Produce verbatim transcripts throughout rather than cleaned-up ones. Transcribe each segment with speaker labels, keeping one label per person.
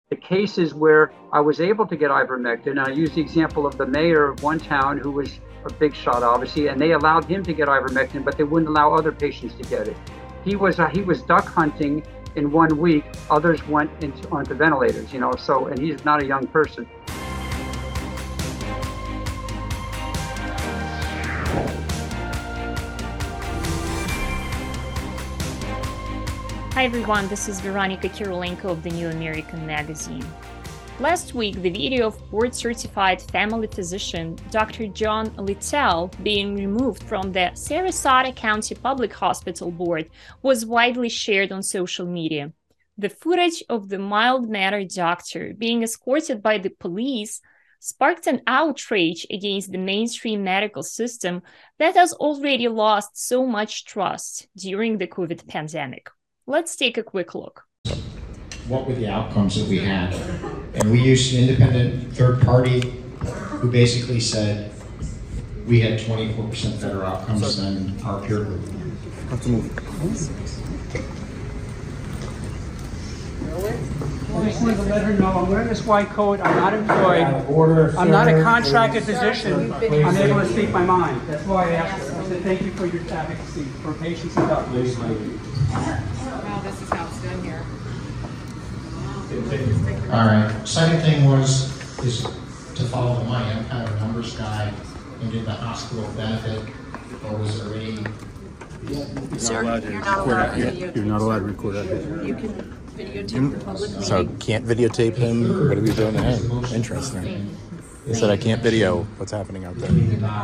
Speaker 1: The cases where I was able to get ivermectin, and I used the example of the mayor of one town who was a big shot, obviously, and they allowed him to get ivermectin, but they wouldn't allow other patients to get it. He was uh, he was duck hunting in one week. Others went into, onto ventilators, you know. So, and he's not a young person.
Speaker 2: Hi everyone, this is Veronica Kirilenko of the New American Magazine. Last week, the video of board-certified family physician Doctor John Littell being removed from the Sarasota County Public Hospital Board was widely shared on social media. The footage of the mild-mannered doctor being escorted by the police sparked an outrage against the mainstream medical system that has already lost so much trust during the COVID pandemic. Let's take a quick look.
Speaker 3: What were the outcomes that we had? And we used an independent third party who basically said we had twenty-four percent better outcomes than our peer group.
Speaker 4: Have to move.
Speaker 1: I just wanted to let her know I'm wearing this white coat. I'm not employed. I'm not a contracted physician. I'm able to speak my mind. That's why I asked her. I said thank you for your advocacy for patients and doctors.
Speaker 5: Wow, this is how it's done here.
Speaker 3: All right. Second thing was is to follow the money. I'm kind of a numbers guy. And did the hospital benefit, or was there any?
Speaker 4: You're not allowed to record out here. You're not allowed to record out here.
Speaker 5: You can videotape the public meeting.
Speaker 4: So can't videotape him? What are we doing to him? Interesting. He said I can't video what's happening out there.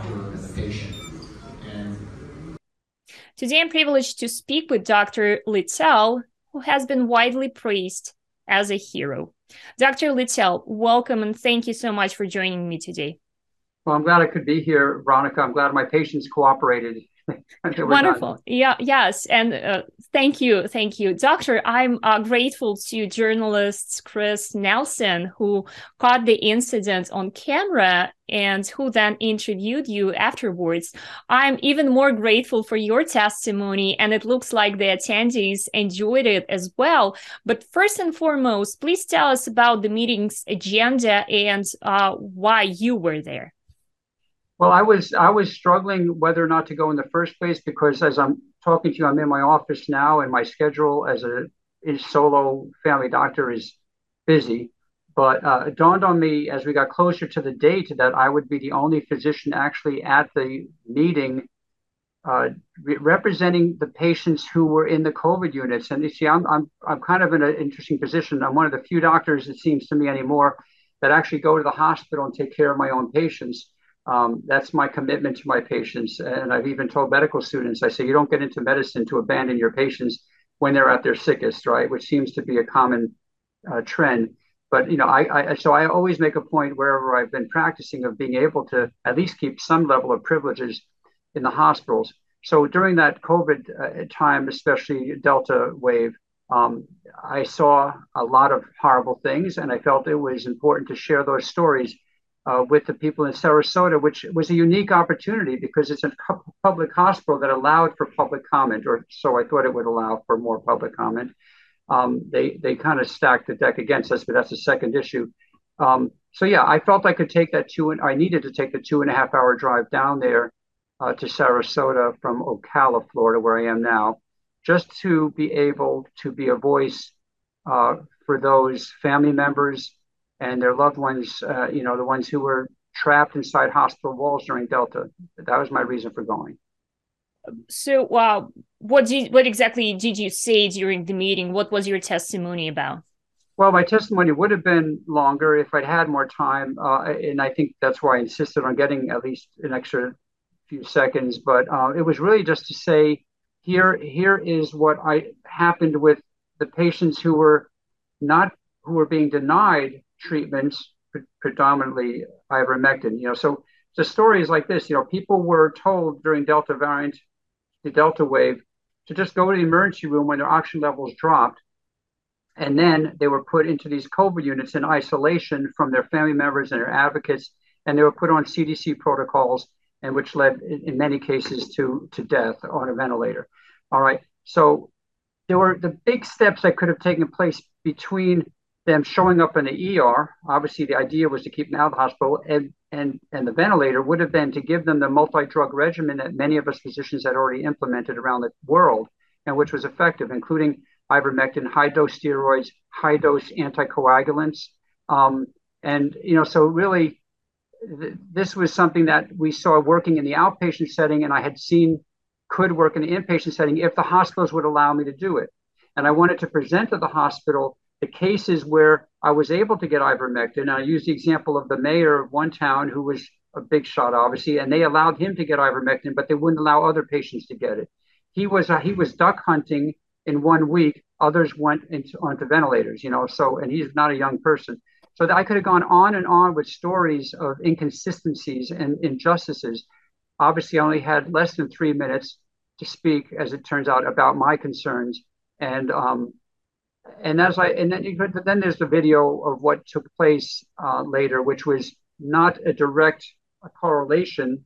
Speaker 2: Today I'm privileged to speak with Doctor Littell, who has been widely praised as a hero. Doctor Littell, welcome and thank you so much for joining me today.
Speaker 1: Well, I'm glad I could be here, Veronica. I'm glad my patients cooperated.
Speaker 2: Wonderful. Yeah, yes. And uh, thank you. Thank you. Doctor, I'm uh, grateful to journalist Chris Nelson, who caught the incident on camera and who then interviewed you afterwards. I'm even more grateful for your testimony, and it looks like the attendees enjoyed it as well. But first and foremost, please tell us about the meeting's agenda and uh, why you were there.
Speaker 1: Well, I was I was struggling whether or not to go in the first place because as I'm talking to you, I'm in my office now, and my schedule as a, a solo family doctor is busy. But uh, it dawned on me as we got closer to the date that I would be the only physician actually at the meeting uh, re- representing the patients who were in the COVID units. And you see, I'm I'm I'm kind of in an interesting position. I'm one of the few doctors, it seems to me anymore, that actually go to the hospital and take care of my own patients. Um, that's my commitment to my patients. And I've even told medical students, I say, you don't get into medicine to abandon your patients when they're at their sickest, right? Which seems to be a common uh, trend. But, you know, I, I so I always make a point wherever I've been practicing of being able to at least keep some level of privileges in the hospitals. So during that COVID uh, time, especially Delta wave, um, I saw a lot of horrible things, and I felt it was important to share those stories Uh, with the people in Sarasota, which was a unique opportunity because it's a public hospital that allowed for public comment, or so I thought it would allow for more public comment. Um, they they kind of stacked the deck against us, but that's a second issue. Um, so yeah, I felt I could take that two, and I needed to take the two and a half hour drive down there uh, to Sarasota from Ocala, Florida, where I am now, just to be able to be a voice uh, for those family members and their loved ones, uh, you know, the ones who were trapped inside hospital walls during Delta. That was my reason for going.
Speaker 2: So, uh, what did what exactly did you say during the meeting? What was your testimony about?
Speaker 1: Well, my testimony would have been longer if I'd had more time, uh, and I think that's why I insisted on getting at least an extra few seconds. But uh, it was really just to say, here, here is what I happened with the patients who were not who were being denied treatments, pre- predominantly ivermectin. You know, so the story is like this. You know, people were told during Delta variant, the Delta wave, to just go to the emergency room when their oxygen levels dropped, and then they were put into these COVID units in isolation from their family members and their advocates, and they were put on C D C protocols, and which led, in, in many cases, to to death on a ventilator. All right, so there were the big steps that could have taken place between them showing up in the E R. Obviously, the idea was to keep them out of the hospital, and and and the ventilator would have been to give them the multi-drug regimen that many of us physicians had already implemented around the world, and which was effective, including ivermectin, high-dose steroids, high-dose anticoagulants, um, and you know, so really, th- this was something that we saw working in the outpatient setting, and I had seen could work in the inpatient setting if the hospitals would allow me to do it. And I wanted to present to the hospital the cases where I was able to get ivermectin. And I used the example of the mayor of one town who was a big shot, obviously, and they allowed him to get ivermectin, but they wouldn't allow other patients to get it. He was uh, he was duck hunting in one week. Others went into onto ventilators, you know. So, and he's not a young person. So I could have gone on and on with stories of inconsistencies and injustices. Obviously, I only had less than three minutes to speak, as it turns out, about my concerns. And um, and as I and then, but then there's the video of what took place uh, later, which was not a direct correlation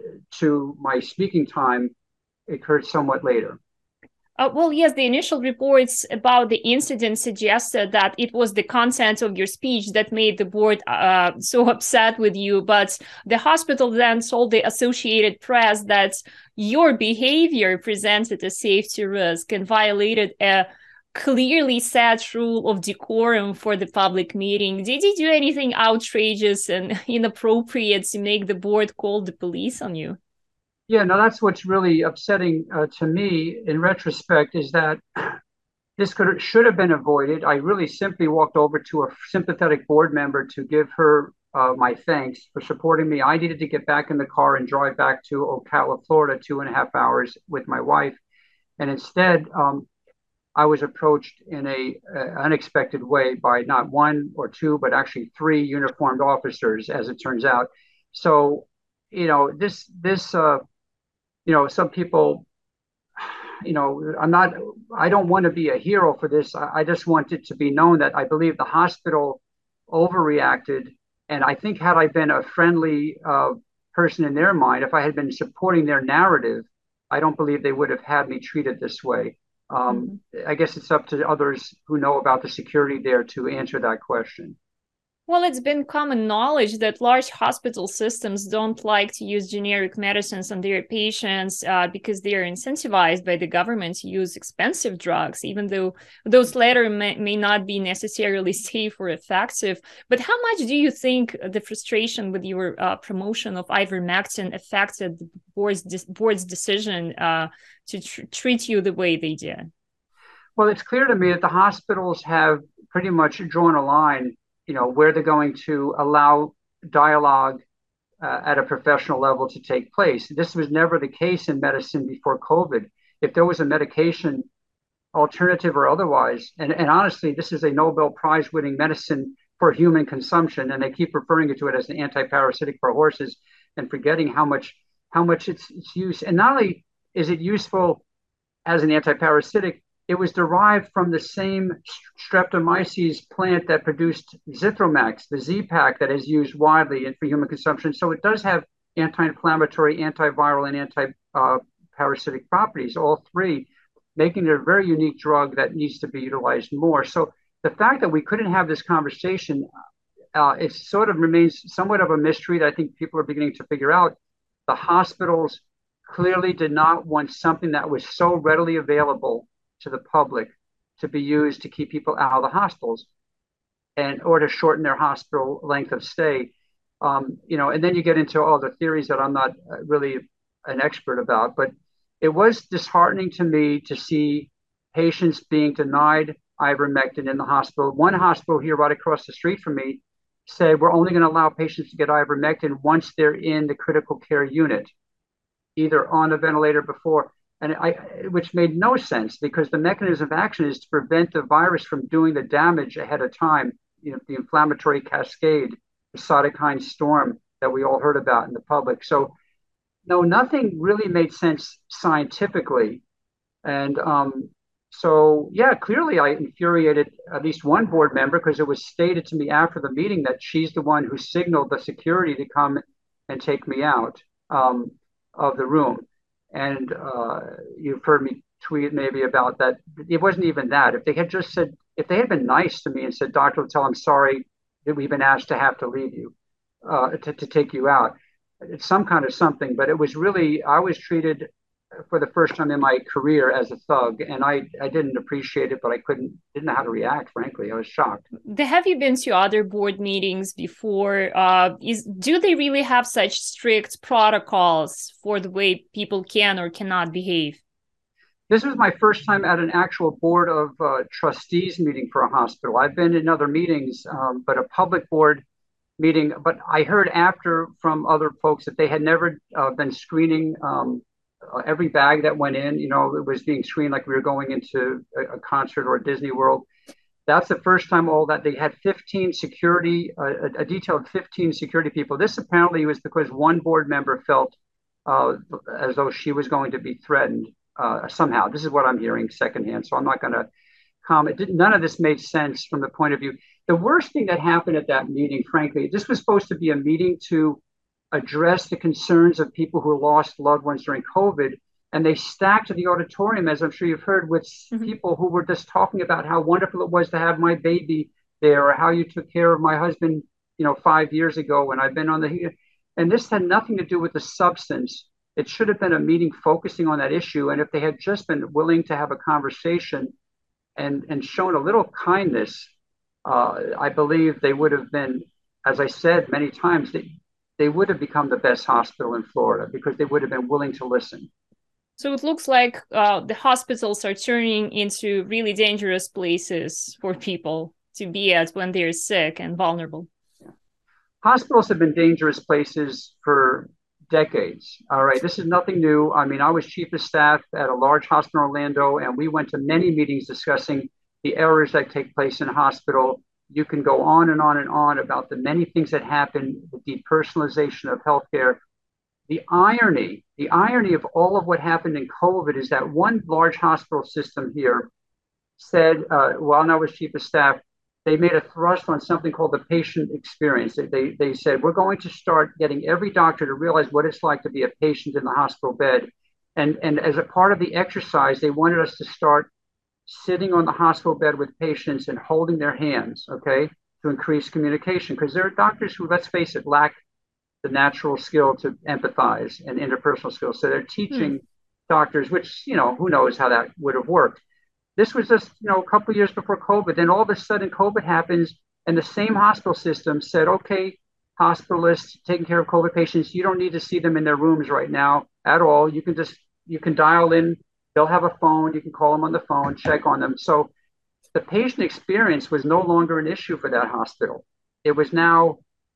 Speaker 1: to my speaking time. It occurred somewhat later.
Speaker 2: Uh, well, yes, the initial reports about the incident suggested that it was the content of your speech that made the board uh, so upset with you. But the hospital then told the Associated Press that your behavior presented a safety risk and violated a clearly set rule of decorum for the public meeting. Did you do anything outrageous and inappropriate to make the board call the police on you?
Speaker 1: Yeah, no, that's what's really upsetting uh, to me in retrospect is that this could should have been avoided. I really simply walked over to a sympathetic board member to give her uh, my thanks for supporting me. I needed to get back in the car and drive back to Ocala, Florida, two and a half hours with my wife. And instead, um, I was approached in a, a unexpected way by not one or two, but actually three uniformed officers, as it turns out. So, you know, this this. Uh, You know, some people, you know, I'm not, I don't want to be a hero for this. I, I just want it to be known that I believe the hospital overreacted. And I think had I been a friendly uh, person in their mind, if I had been supporting their narrative, I don't believe they would have had me treated this way. Um, mm-hmm. I guess it's up to others who know about the security there to answer that question.
Speaker 2: Well, it's been common knowledge that large hospital systems don't like to use generic medicines on their patients uh, because they are incentivized by the government to use expensive drugs, even though those latter may, may not be necessarily safe or effective. But how much do you think the frustration with your uh, promotion of ivermectin affected the board's, de- board's decision uh, to tr- treat you the way they did?
Speaker 1: Well, it's clear to me that the hospitals have pretty much drawn a line, you know, where they're going to allow dialogue uh, at a professional level to take place. This was never the case in medicine before COVID. If there was a medication, alternative or otherwise, and, and honestly, this is a Nobel Prize winning medicine for human consumption, and they keep referring to it as an anti-parasitic for horses and forgetting how much how much it's, it's used. And not only is it useful as an anti-parasitic, it was derived from the same Streptomyces plant that produced Zithromax, the Z-Pak that is used widely for human consumption. So it does have anti-inflammatory, antiviral, and anti-parasitic properties, all three, making it a very unique drug that needs to be utilized more. So the fact that we couldn't have this conversation, uh, it sort of remains somewhat of a mystery that I think people are beginning to figure out. The hospitals clearly did not want something that was so readily available to the public to be used to keep people out of the hospitals and or to shorten their hospital length of stay. Um, you know, and then you get into all the theories that I'm not really an expert about, but it was disheartening to me to see patients being denied ivermectin in the hospital. One hospital here right across the street from me said, we're only going to allow patients to get ivermectin once they're in the critical care unit, either on a ventilator before. And I, which made no sense because the mechanism of action is to prevent the virus from doing the damage ahead of time, you know, the inflammatory cascade, the cytokine storm that we all heard about in the public. So, no, nothing really made sense scientifically. And um, so, yeah, clearly I infuriated at least one board member because it was stated to me after the meeting that she's the one who signaled the security to come and take me out um, of the room. And uh, you've heard me tweet maybe about that. It wasn't even that. If they had just said if they had been nice to me and said, Doctor Littell, I'm sorry that we've been asked to have to leave you, uh, to, to take you out. It's some kind of something, but it was really, I was treated for the first time in my career as a thug, and I, I didn't appreciate it, but I couldn't, didn't know how to react, frankly. I was shocked.
Speaker 2: Have you been to other board meetings before? Uh, is do they really have such strict protocols for the way people can or cannot behave?
Speaker 1: This was my first time at an actual board of uh, trustees meeting for a hospital. I've been in other meetings, um, but a public board meeting. But I heard after from other folks that they had never uh, been screening um, uh, every bag that went in. You know, it was being screened like we were going into a, a concert or a Disney World. That's the first time all that they had fifteen security, uh, a, a detailed fifteen security people. This apparently was because one board member felt uh, as though she was going to be threatened. Uh, somehow, this is what I'm hearing secondhand, so I'm not going to comment. None of this made sense from the point of view. The worst thing that happened at that meeting, frankly, this was supposed to be a meeting to address the concerns of people who lost loved ones during COVID, and they stacked the auditorium, as I'm sure you've heard, with mm-hmm. people who were just talking about how wonderful it was to have my baby there, or how you took care of my husband, you know, five years ago when I've been on the, and this had nothing to do with the substance. It should have been a meeting focusing on that issue. And if they had just been willing to have a conversation and, and shown a little kindness, uh, I believe they would have been, as I said many times, they, they would have become the best hospital in Florida because they would have been willing to listen.
Speaker 2: So it looks like uh, the hospitals are turning into really dangerous places for people to be at when they're sick and vulnerable.
Speaker 1: Yeah. Hospitals have been dangerous places for decades. All right. This is nothing new. I mean, I was chief of staff at a large hospital in Orlando, and we went to many meetings discussing the errors that take place in a hospital. You can go on and on and on about the many things that happen, the depersonalization of healthcare. The irony, the irony of all of what happened in COVID is that one large hospital system here said, uh, while I was chief of staff, they made a thrust on something called the patient experience. They, they, they said, we're going to start getting every doctor to realize what it's like to be a patient in the hospital bed. And, and as a part of the exercise, they wanted us to start sitting on the hospital bed with patients and holding their hands, okay, to increase communication. Because there are doctors who, let's face it, lack the natural skill to empathize and interpersonal skills. So they're teaching hmm. doctors, which, you know, who knows how that would have worked. This was just, you know, a couple of years before COVID. Then all of a sudden COVID happens and the same hospital system said, okay, hospitalists taking care of COVID patients, you don't need to see them in their rooms right now at all. You can just, you can dial in, they'll have a phone, you can call them on the phone, check on them. So the patient experience was no longer an issue for that hospital. It was now,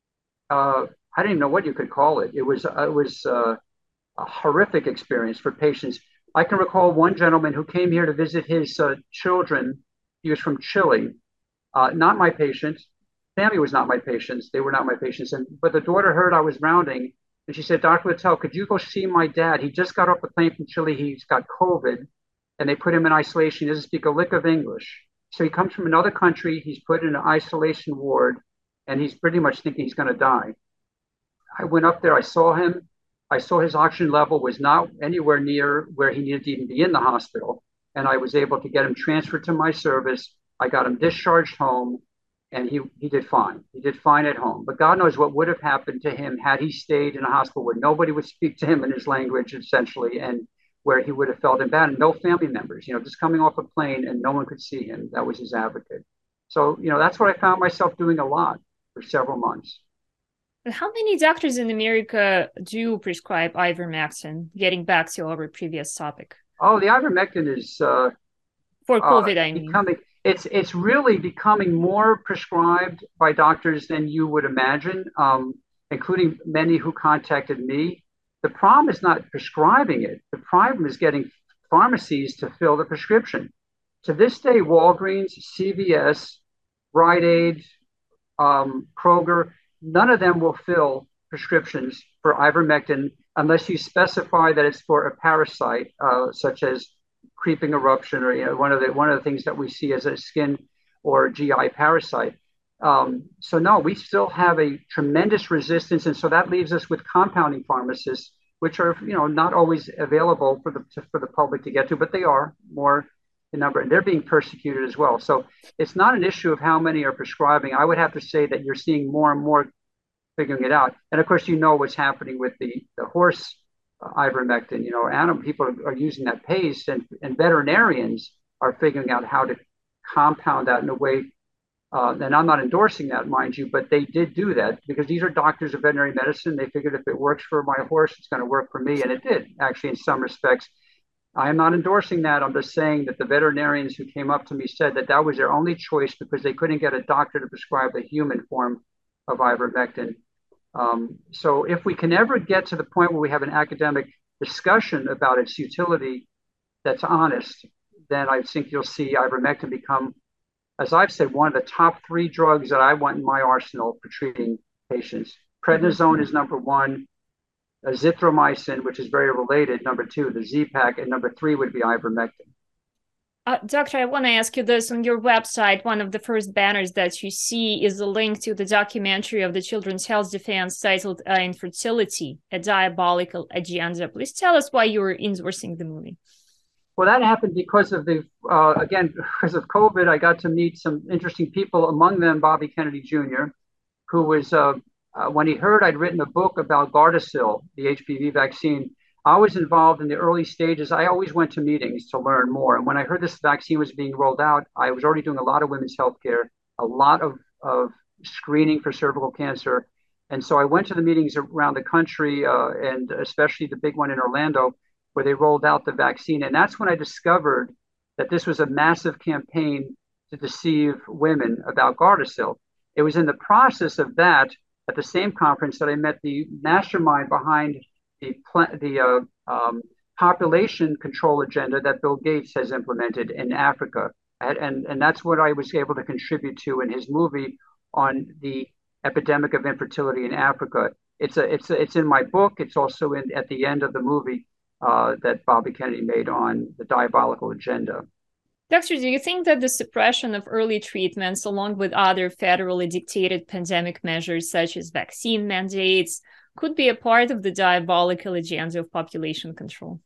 Speaker 1: uh, I didn't even know what you could call it. It was, uh, it was uh, a horrific experience for patients. I can recall one gentleman who came here to visit his uh, children. He was from Chile, uh, not my patient. Family was not my patients. They were not my patients. And but the daughter heard I was rounding, and she said, Doctor Littell, could you go see my dad? He just got off the plane from Chile. He's got COVID, and they put him in isolation. He doesn't speak a lick of English. So he comes from another country. He's put in an isolation ward, and he's pretty much thinking he's going to die. I went up there. I saw him. I saw his oxygen level was not anywhere near where he needed to even be in the hospital. And I was able to get him transferred to my service. I got him discharged home, and he, he did fine. He did fine at home. But God knows what would have happened to him had he stayed in a hospital where nobody would speak to him in his language, essentially, and where he would have felt bad. No family members, you know, just coming off a plane and no one could see him. That was his advocate. So, you know, that's what I found myself doing a lot for several months.
Speaker 2: How many doctors in America do prescribe ivermectin? Getting back to our previous topic.
Speaker 1: Oh, the ivermectin is uh,
Speaker 2: for COVID.
Speaker 1: Uh,
Speaker 2: I mean,
Speaker 1: becoming, it's it's really becoming more prescribed by doctors than you would imagine, um, including many who contacted me. The problem is not prescribing it. The problem is getting pharmacies to fill the prescription. To this day, Walgreens, C V S, Rite Aid, um, Kroger. None of them will fill prescriptions for ivermectin unless you specify that it's for a parasite, uh, such as creeping eruption, or you know, one of the one of the things that we see as a skin or G I parasite. Um, so no, we still have a tremendous resistance, and so that leaves us with compounding pharmacists, which are you know not always available for the for the public to get to, but they are more the number, and they're being persecuted as well. So it's not an issue of how many are prescribing. I would have to say that you're seeing more and more figuring it out. And of course, you know what's happening with the, the horse uh, ivermectin. You know, animal people are, are using that paste, and, and veterinarians are figuring out how to compound that in a way. Uh, and I'm not endorsing that, mind you, but they did do that because these are doctors of veterinary medicine. They figured if it works for my horse, it's going to work for me. And it did, actually, in some respects. I am not endorsing that. I'm just saying that the veterinarians who came up to me said that that was their only choice because they couldn't get a doctor to prescribe the human form of ivermectin. Um, so if we can ever get to the point where we have an academic discussion about its utility that's honest, then I think you'll see ivermectin become, as I've said, one of the top three drugs that I want in my arsenal for treating patients. Prednisone is number one, azithromycin, which is very related, number two, the Z-Pak, and number three would be ivermectin.
Speaker 2: Uh, doctor, I want to ask you this. On your website, one of the first banners that you see is a link to the documentary of the Children's Health Defense titled uh, Infertility, A Diabolical Agenda. Please tell us why you were endorsing the movie.
Speaker 1: Well, that happened because of the, uh, again, because of COVID. I got to meet some interesting people, among them Bobby Kennedy Junior, who was, uh, uh, when he heard I'd written a book about Gardasil, the H P V vaccine, I was involved in the early stages. I always went to meetings to learn more. And when I heard this vaccine was being rolled out, I was already doing a lot of women's healthcare, a lot of, of screening for cervical cancer. And so I went to the meetings around the country, uh, and especially the big one in Orlando, where they rolled out the vaccine. And that's when I discovered that this was a massive campaign to deceive women about Gardasil. It was in the process of that, at the same conference, that I met the mastermind behind the, the uh, um, population control agenda that Bill Gates has implemented in Africa. And, and, and that's what I was able to contribute to in his movie on the epidemic of infertility in Africa. It's, a, it's, a, it's in my book. It's also in at the end of the movie uh, that Bobby Kennedy made on the diabolical agenda.
Speaker 2: Doctor, do you think that the suppression of early treatments, along with other federally dictated pandemic measures such as vaccine mandates, could be a part of the diabolical agenda of population control?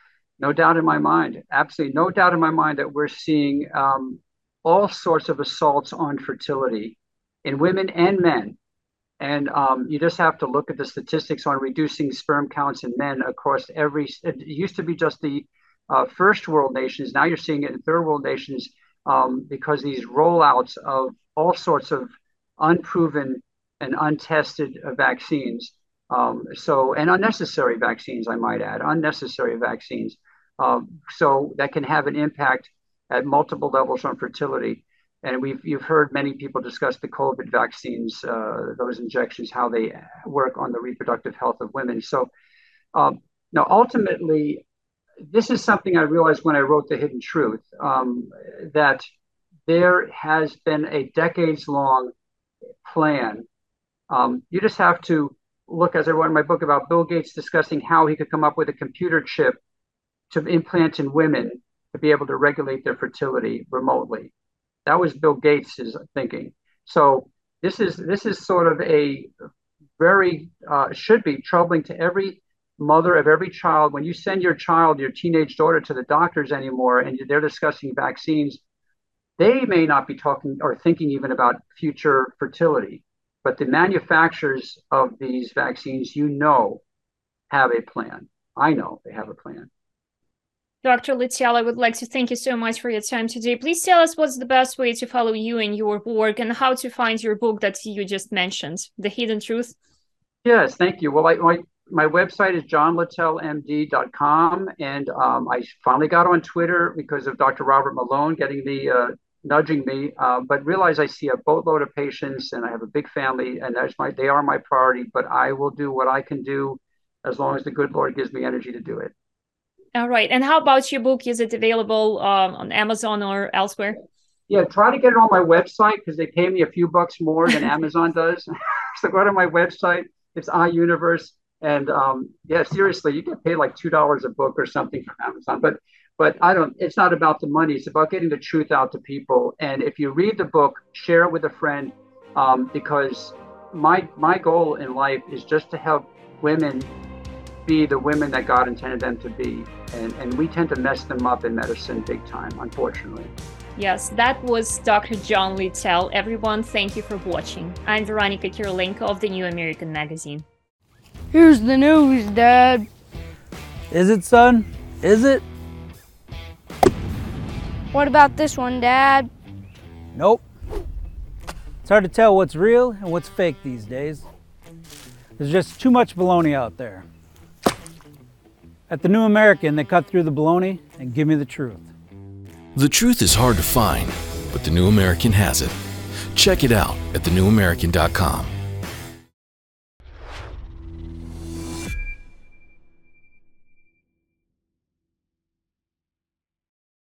Speaker 1: No doubt in my mind. Absolutely no doubt in my mind that we're seeing um, all sorts of assaults on fertility in women and men. And um, you just have to look at the statistics on reducing sperm counts in men across every, it used to be just the uh, first world nations. Now you're seeing it in third world nations um, because these rollouts of all sorts of unproven and untested uh, vaccines. Um, so, and unnecessary vaccines, I might add, unnecessary vaccines. Um, so that can have an impact at multiple levels on fertility. And we've you've heard many people discuss the COVID vaccines, uh, those injections, how they work on the reproductive health of women. So um, now, ultimately, this is something I realized when I wrote The Hidden Truth, um, that there has been a decades-long plan. Um, you just have to look, as I wrote in my book about Bill Gates discussing how he could come up with a computer chip to implant in women to be able to regulate their fertility remotely. That was Bill Gates' thinking. So this is this is sort of a very, uh, should be troubling to every mother of every child. When you send your child, your teenage daughter, to the doctors anymore and they're discussing vaccines, they may not be talking or thinking even about future fertility. But the manufacturers of these vaccines, you know, have a plan. I know they have a plan.
Speaker 2: Doctor Littell, I would like to thank you so much for your time today. Please tell us what's the best way to follow you and your work and how to find your book that you just mentioned, The Hidden Truth.
Speaker 1: Yes, thank you. Well, I, my, my website is john littell m d dot com. And um, I finally got on Twitter because of Doctor Robert Malone getting the uh, nudging me, uh, but realize I see a boatload of patients and I have a big family and that's my, they are my priority, but I will do what I can do as long as the good Lord gives me energy to do it.
Speaker 2: All right. And how about your book? Is it available um, on Amazon or elsewhere?
Speaker 1: Yeah, try to get it on my website because they pay me a few bucks more than Amazon does. So go to my website. It's iUniverse. And um, yeah, seriously, you get paid like two dollars a book or something from Amazon. But But I don't, it's not about the money. It's about getting the truth out to people. And if you read the book, share it with a friend, um, because my my goal in life is just to help women be the women that God intended them to be. And, and we tend to mess them up in medicine big time, unfortunately.
Speaker 2: Yes, that was Doctor John Littell. Everyone, thank you for watching. I'm Veronica Kirilenko of the New American Magazine.
Speaker 6: Here's the news, Dad.
Speaker 7: Is it, son? Is it?
Speaker 6: What about this one, Dad?
Speaker 7: Nope. It's hard to tell what's real and what's fake these days. There's just too much baloney out there. At the New American, they cut through the baloney and give me the truth.
Speaker 8: The truth is hard to find, but the New American has it. Check it out at the new american dot com.